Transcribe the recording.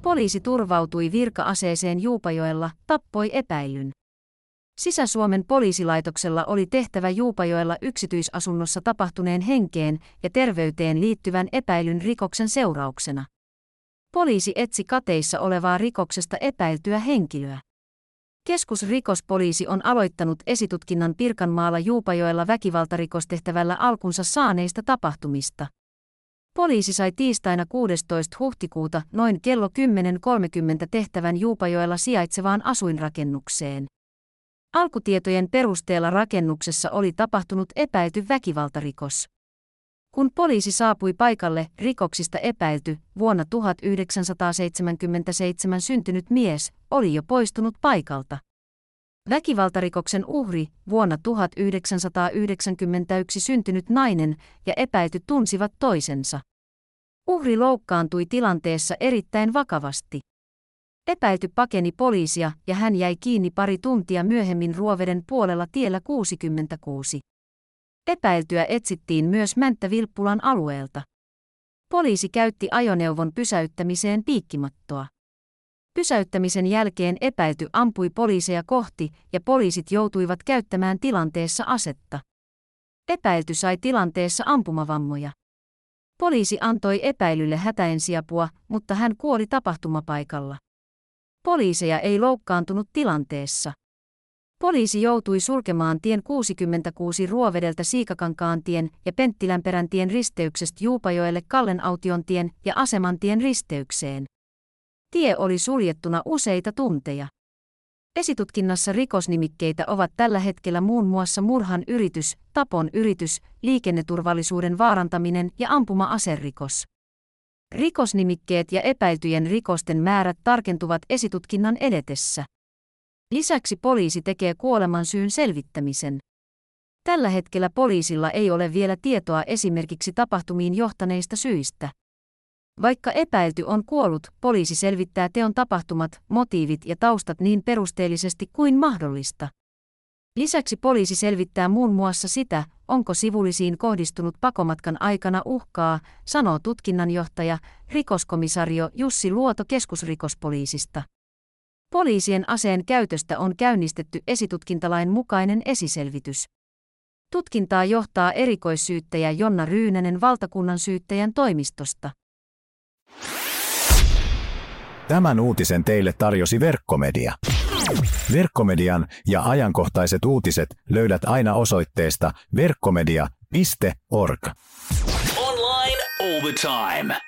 Poliisi turvautui virka-aseeseen Juupajoella, tappoi epäillyn. Sisä-Suomen poliisilaitoksella oli tehtävä Juupajoella yksityisasunnossa tapahtuneen henkeen ja terveyteen liittyvän epäilyn rikoksen seurauksena. Poliisi etsi kateissa olevaa rikoksesta epäiltyä henkilöä. Keskusrikospoliisi on aloittanut esitutkinnan Pirkanmaalla Juupajoella väkivaltarikostehtävällä alkunsa saaneista tapahtumista. Poliisi sai tiistaina 16. huhtikuuta noin kello 10.30 tehtävän Juupajoella sijaitsevaan asuinrakennukseen. Alkutietojen perusteella rakennuksessa oli tapahtunut epäilty väkivaltarikos. Kun poliisi saapui paikalle, rikoksista epäilty, vuonna 1977 syntynyt mies, oli jo poistunut paikalta. Väkivaltarikoksen uhri, vuonna 1991 syntynyt nainen ja epäilty tunsivat toisensa. Uhri loukkaantui tilanteessa erittäin vakavasti. Epäilty pakeni poliisia ja hän jäi kiinni pari tuntia myöhemmin Ruoveden puolella tiellä 66. Epäiltyä etsittiin myös Mänttä-Vilppulan alueelta. Poliisi käytti ajoneuvon pysäyttämiseen piikkimattoa. Pysäyttämisen jälkeen epäilty ampui poliiseja kohti ja poliisit joutuivat käyttämään tilanteessa asetta. Epäilty sai tilanteessa ampumavammoja. Poliisi antoi epäilylle hätäensiapua, mutta hän kuoli tapahtumapaikalla. Poliiseja ei loukkaantunut tilanteessa. Poliisi joutui sulkemaan tien 66 Ruovedeltä Siikakankaantien ja Penttilänperäntien risteyksestä Juupajoelle Kallenautiontien ja Asemantien risteykseen. Tie oli suljettuna useita tunteja. Esitutkinnassa rikosnimikkeitä ovat tällä hetkellä muun muassa murhan yritys, tapon yritys, liikenneturvallisuuden vaarantaminen ja ampuma-aserikos. Rikosnimikkeet ja epäiltyjen rikosten määrät tarkentuvat esitutkinnan edetessä. Lisäksi poliisi tekee kuolemansyyn selvittämisen. Tällä hetkellä poliisilla ei ole vielä tietoa esimerkiksi tapahtumiin johtaneista syistä. Vaikka epäilty on kuollut, poliisi selvittää teon tapahtumat, motiivit ja taustat niin perusteellisesti kuin mahdollista. Lisäksi poliisi selvittää muun muassa sitä, onko sivullisiin kohdistunut pakomatkan aikana uhkaa, sanoo tutkinnanjohtaja, rikoskomisario Jussi Luoto keskusrikospoliisista. Poliisien aseen käytöstä on käynnistetty esitutkintalain mukainen esiselvitys. Tutkintaa johtaa erikoissyyttäjä Jonna Ryynänen valtakunnansyyttäjän toimistosta. Tämän uutisen teille tarjosi Verkkomedia. Verkkomedian ja ajankohtaiset uutiset löydät aina osoitteesta verkkomedia.org. Online all the time.